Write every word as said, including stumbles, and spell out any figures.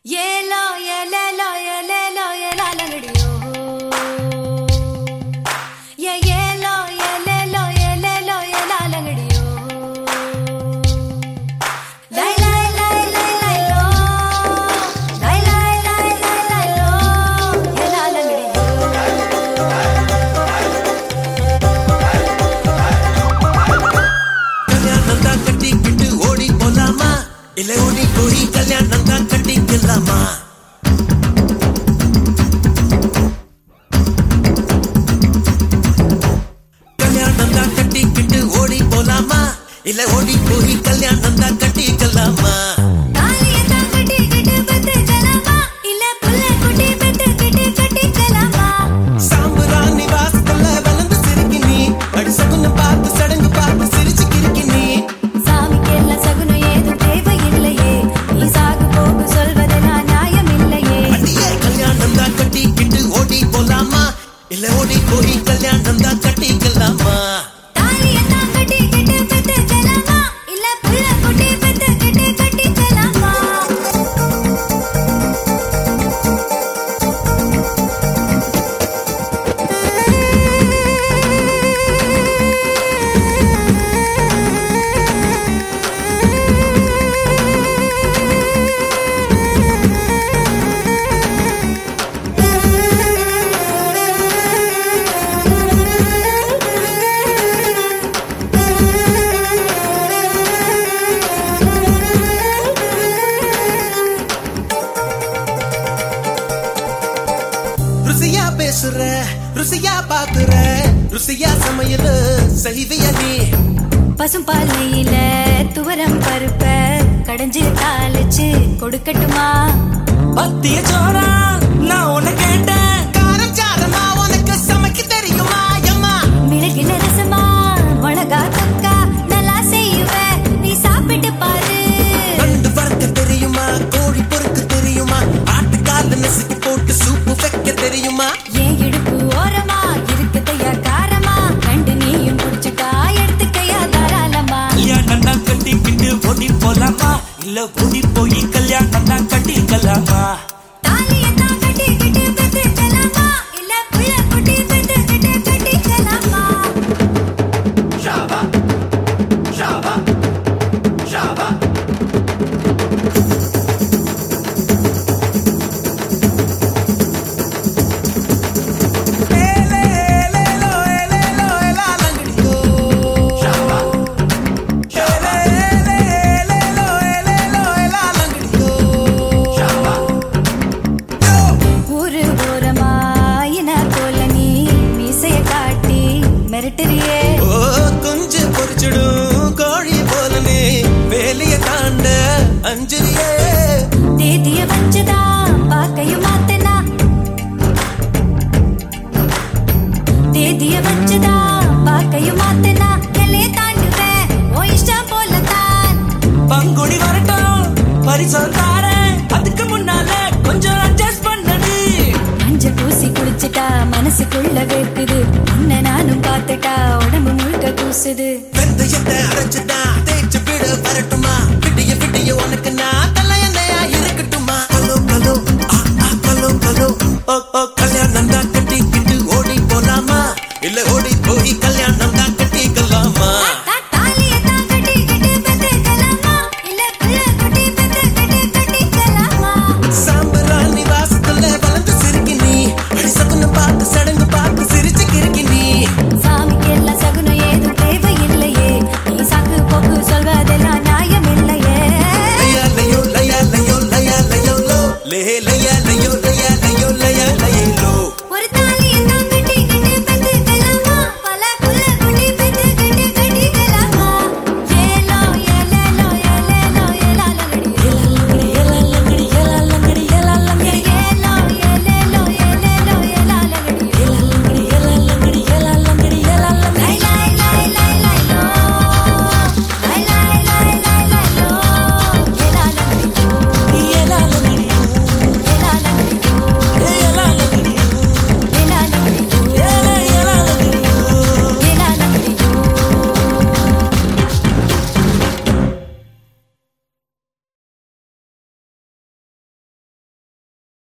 ஏலோ ஏலேலோ ஏலேலோ ஏலாலங்கடியோ ஏ ஏலோ ஏலேலோ ஏலேலோ ஏலாலங்கடியோ லை லை லை லை லைலோ லை லை லை லை லைலோ ஏலாலங்கடியோ கல்யாணம் தான் கட்டிக்கிட்டு ஓடி போலாமா இல்ல ஓடி போய் கல்யாணம் தான் கட்டிக்கலாமா? கல்யாணம் தான் கட்டிக்கிட்டு ஓடி போலாமா இல்ல ஓடி போய் கல்யாணம் தான் கட்டிக்கலாமா? சாம்புராணி வாசல்ல வளர்ந்து சிரிக்கி நீ அடி சகுன பார்த்து சடங்கு பார்த்து சிரிச்சு கிறுக்கி நீ சாமிக்கெல்லாம் சகுனம் ஏதும் தேவையில்லையே நீ சாகு போகு சொல்வது நான் நியாயமில்லையே அடியே கல்யாணம் தான் கட்டிக்கிட்டு ஓடி போலாமா இல்ல ஓடி போய் கல்யாணம் தான் கட்டிக்கலாமா? தாலியத்தான் கட்டிக்கிட்டு பெத்துக்கலாமா இல்ல புள்ள குட்டி பெத்துக்கிட்டு கட்டிக்கலாமா? ருசியா பேசுற ருசியா பாக்குற ருசியா சமையல் செய்விய நீ பசும்பால் நெய்யில துவரம் பருப்ப கடைஞ்சு தாளிச்சு கொடுக்கட்டுமா? பத்திய சோறா நான் உன்னை கேட்டேன் காரம் சாரமா உனக்கு சமைக்க தெரியுமா அம்மா? மிளகில ரசமா மிளகா தொக்கா நல்லா செய்வேன் நீ சாப்பிட்டு பாரு. கண்டு வறுக்க தெரியுமா கோழி பொறுக்க தெரியுமா ஆட்டுக்கால நசுக்கி போட்டு சூப்பு வைக்க தெரியுமா? ஏன் இடுப்பு ஓரமா இருக்குதையா காரமா கண்டு நீயும் குடிச்சுட்டா எடுத்துக்கையா தாராளமா? கல்யாணம் தான் கட்டிக்கிட்டு ஓடி போலாமா இல்ல ஓடி போய் கல்யாணம் தான் கட்டிக்கலாமா? தாலியத்தான் கட்டிக்கிட்டு பெத்துக்கலாமா இல்ல புள்ள குட்டி பெத்துக்கிட்டு கட்டிக்கலாமா? ஊரு ஓரமா இன போல நீ மீசைய காட்டி மிரட்டுறியே ஓ குஞ்சு பொறிச்சிடும் கோழி போலனே வேலைய தாண்ட அஞ்சலியே தேதிய வச்சுதா பாக்கையும் மாத்தனா தேதிய வச்சுதா பாக்கையும் மாத்தனா எல்லைய தாண்டுவேன் ஓ இஷ்டம் போலத்தான். பங்குடி வரட்டும் பரிசம் தாரேன் அதுக்கு முன்னால கொஞ்சம் அட்ஜஸ்ட் பண்ணது. மஞ்ச பூசி குடிச்சிட்டா மனசுக்குள்ள வேர்க்குது உன்னை நானும் பார்த்துட்டா உடம்பு முழுக்க கூசுது. வெந்தயத்தை அரைச்சுட்டா தேய்ச்சு விட வரட்டுமா விடிய விடிய உனக்கு நான்